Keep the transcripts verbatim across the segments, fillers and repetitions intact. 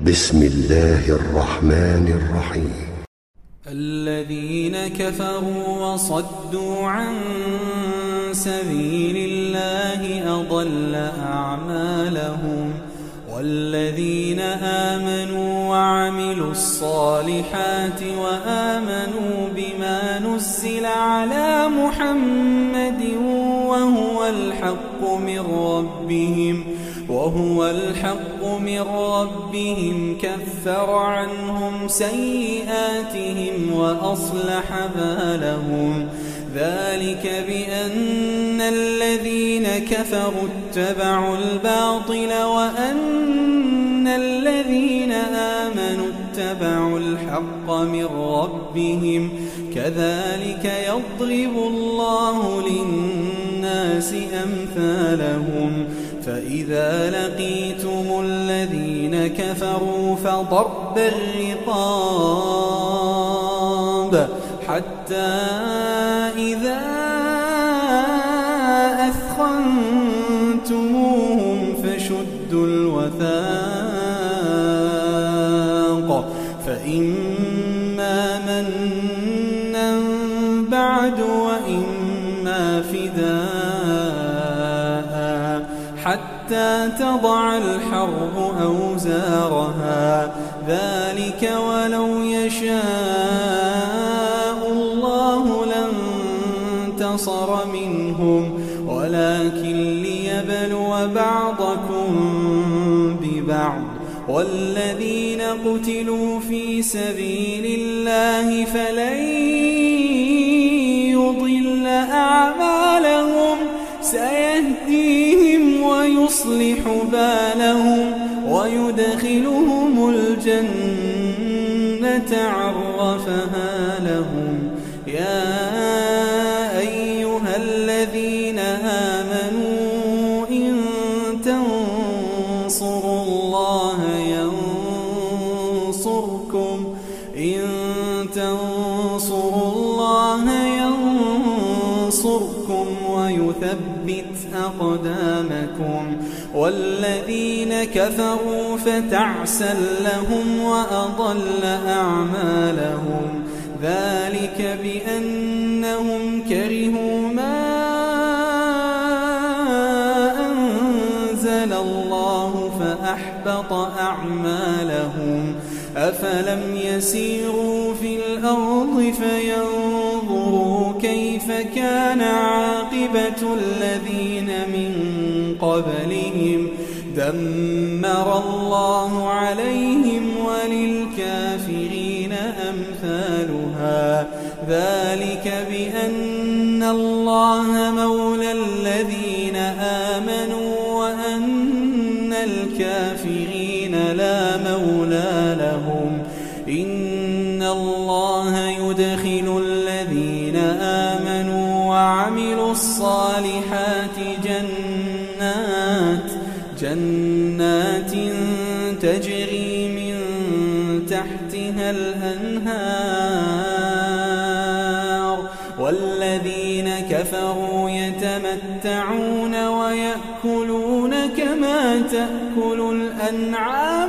بسم الله الرحمن الرحيم. الذين كفروا وصدوا عن سبيل الله أضل أعمالهم، والذين آمنوا وعملوا الصالحات وآمنوا بما نزل على محمد وهو الحق من ربهم وهو الحق من ربهم كفر عنهم سيئاتهم وأصلح بالهم. ذلك بأن الذين كفروا اتبعوا الباطل وأن الذين آمنوا اتبعوا الحق من ربهم. كذلك يضرب الله للناس أمثالهم. فإذا لقيتم الذين كفروا فضرب الرقاب حتى إذا أثخنتموهم فشدوا الوثاق، فإما منا بعد وإما فداء حتى تضع الحرب أوزارها. ذلك ولو يشاء الله لانتصر منهم ولكن ليبلو بعضكم ببعض. والذين قتلوا في سبيل الله فلن يضل أعمالهم سيهديهم ويصلح بالهم ويدخلهم الجنة عرفها لهم. يا أيها الذين آمنوا إن تنصروا الله ينصركم إن تنصروا الله ينصركم ويثبت أقدامكم. والذين كفروا فتعسا لهم وأضل أعمالهم. ذلك بأنهم كرهوا ما أنزل الله فأحبط أعمالهم. أفلم يسيروا في الأرض فينظروا كيف كان عاقبة الذين من قبلهم دمر الله عليهم وللكافرين أمثالها. ذلك بأن الله مولى الذين آمنوا وأن الكافرين لا مولى لهم. إن الله يدخل الذين آمنوا وعملوا الصالحات جنات جنات تجري من تحتها الأنهار. والذين كفروا يتمتعون ويأكلون كما تأكل الأنعام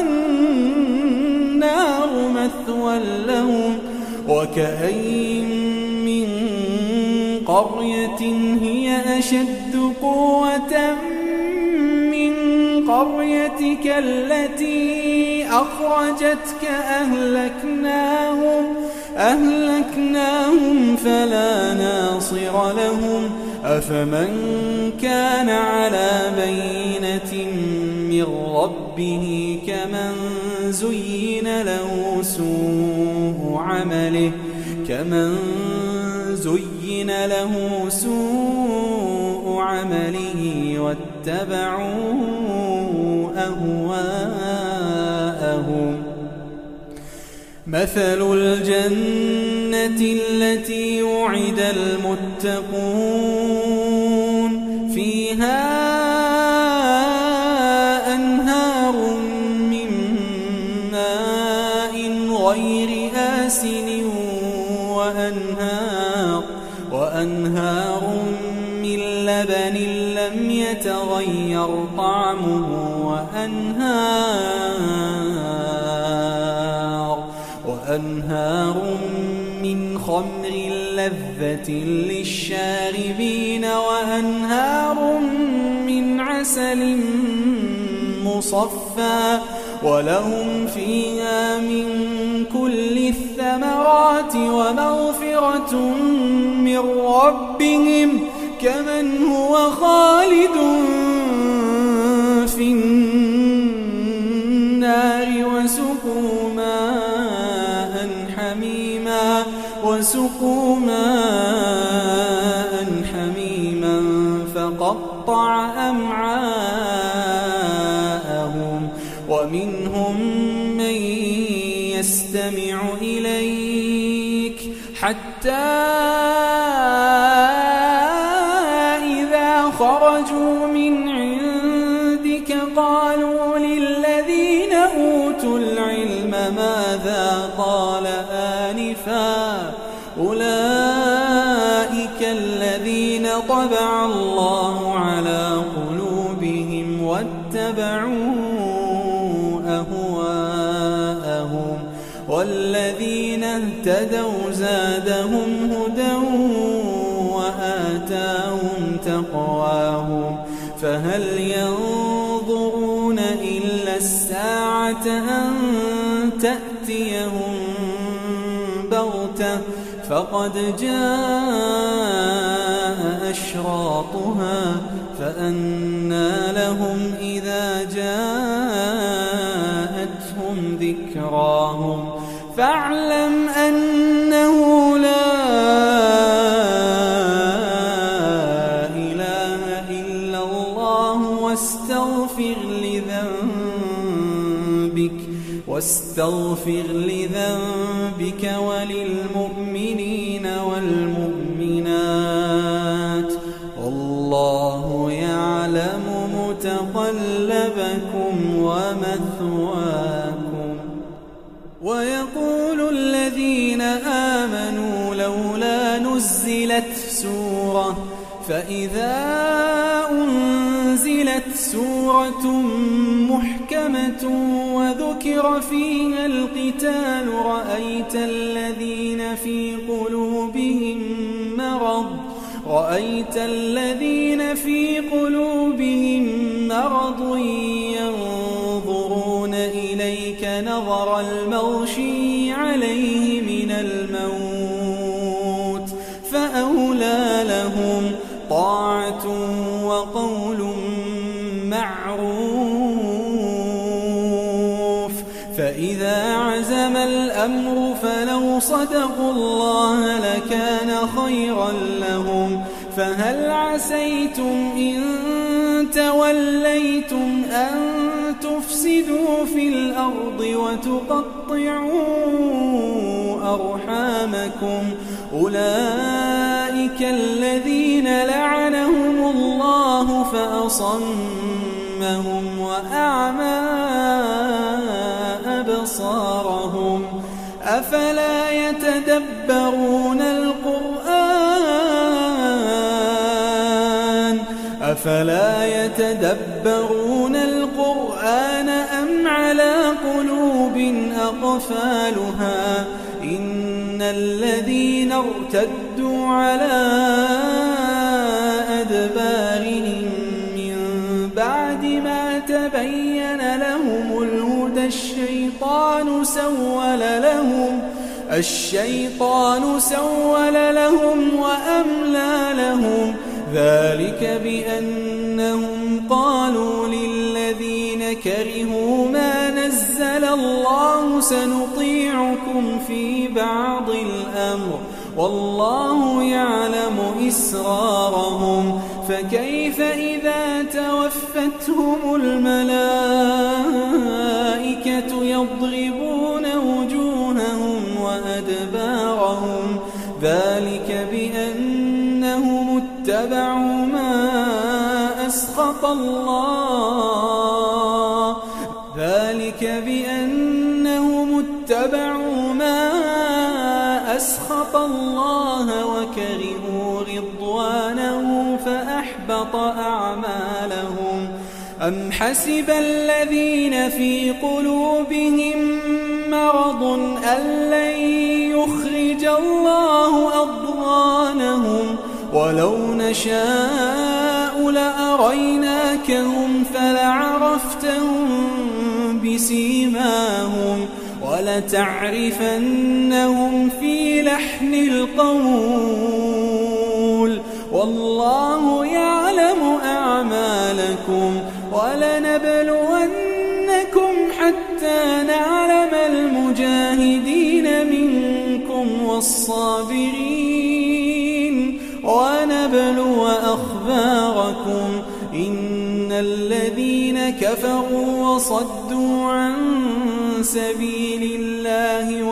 والنار مثوى لهم. وكأين من قرية هي أشد قوة من قريتك التي أخرجتك أهلكناهم أهلكناهم فلا ناصر لهم. أفمن كان على بينة من ربه كمن زين له سوء عمله كمن زين له سوء عمله واتبعوا أهواءهم. مثل الجنة التي وعد المتقون فيها أنهار من ماء غير آسن وأنهار, وأنهار من لبن لم يتغير طعمه وأنهار وأنهار من خمر لذة للشاربين وأنهار من عسل مصفى ولهم فيها من كل الثمرات ومغفرة من ربهم كمن هو خالد في النار وسقوا ماء حميما وسقوا ماء حميما فقطع أمعاءهم ومنهم من يستمع إليك حتى خرجوا من عندك قالوا للذين أوتوا العلم ماذا قال آنفا أولئك الذين طبع الله على قلوبهم واتبعوا أهواءهم والذين اهتدوا زادهم هدى وآتاهم تقواهم فهل ينظرون إلا الساعة أن تأتيهم بغتة فقد جاء أشراطها فأنى لهم إذا جاءتهم ذكراهم فاعلم أنه لا واستغفر لذنبك واستغفر لذنبك وللمؤمنين والمؤمنات والله يعلم متقلبكم ومثواكم ويقول الذين آمنوا لولا نزلت سورة فإذا أنزلت سورة محكمة وذكر فيها القتال رأيت الذين في قلوبهم مرض رأيت الذين في قلوبهم مرض ينظرون إليك نظر المغشي عليه من الموت فأولى لهم طاعة وقول معروف فإذا عزم الأمر فلو صدقوا الله لكان خيرا لهم فهل عسيتم إن توليتم أن تفسدوا في الأرض وتقطعوا أرحامكم أولئك الذين لعنهم الله فأصمهم وأعمى أبصارهم أفلا يتدبرون القرآن أفلا يتدبرون القرآن أم على قلوب أقفالها إن الذين ارتدوا على أدبارهم من بعد ما تبين لهم الهدى الشيطان سول لهم الشيطان سول لهم وأملى لهم ذلك بأنهم قالوا للذين كرهوا ما نزل الله سنطيعكم في بعض الأمر والله يعلم إسرارهم فكيف إذا توفتهم الملائكة يضربون وجوههم وأدبارهم ذلك بأنهم اتبعوا ما أسخط الله ذلك بأنهم اتبعوا ما أسخط الله وكرهوا رضوانه فأحبط أعمالهم أم حسب الذين في قلوبهم مرض أن لن يخرج الله أضغانهم ولو نشاء لأريناكهم فلعرفتهم بسيماهم ولتعرفنهم في لحن القول والله يعلم أعمالكم ولنبلونكم حتى نعلم المجاهدين منكم والصابرين ونبلو أخباركم إن الذين كفروا وصدوا عن سبيل الله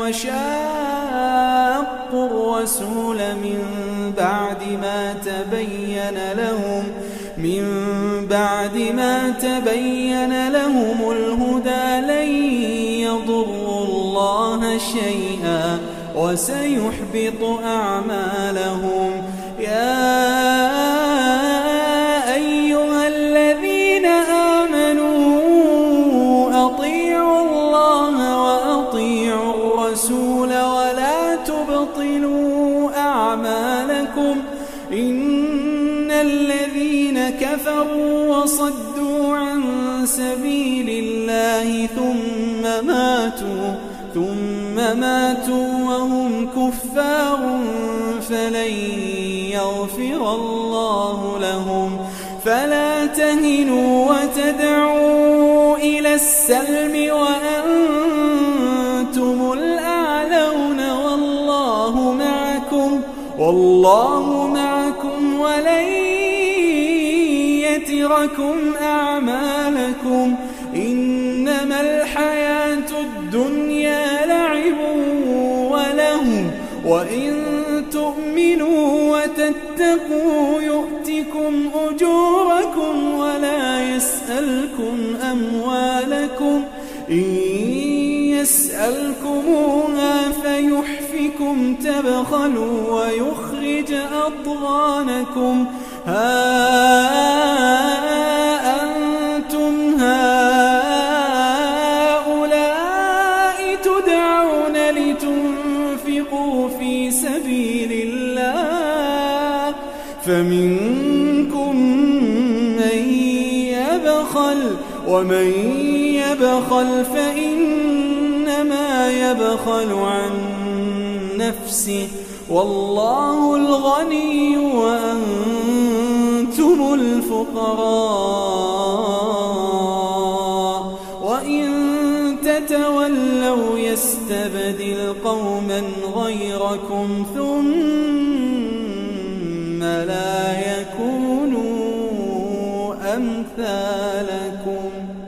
وشاقوا الرسول من بعد ما تبين لهم من بعد ما تبين لهم الهدى لن يضروا الله شيئا وسيحبط أعمالهم. يا أيها الذين آمنوا أطيعوا الله وأطيعوا الرسول ولا تبطلوا أعمالكم إن الذين كفروا وصدوا عن سبيل الله ثم ماتوا ثم ماتوا وهم كفار فلن يغفر الله لهم. فلا تهنوا وتدعوا إلى السلم وأنتم الأعلون والله معكم والله معكم ولن يتركم أعمالكم. إنما الحياة الدنيا لعب وله وإن تؤمنوا وتتقوا يؤتكم أجوركم ولا يسألكم أموالكم إن يسألكموها فيحفكم تبخلوا ويخرج أضغانكم. ها أنتم هؤلاء تدعون لتنفقوا في سبيل الله فمنكم من يبخل ومن يبخل فإنما يبخل عن نفسه والله الغني وأنتم الفقراء وإن تتولوا يستبدل قوما غيركم ثم لا يكونوا أمثالكم.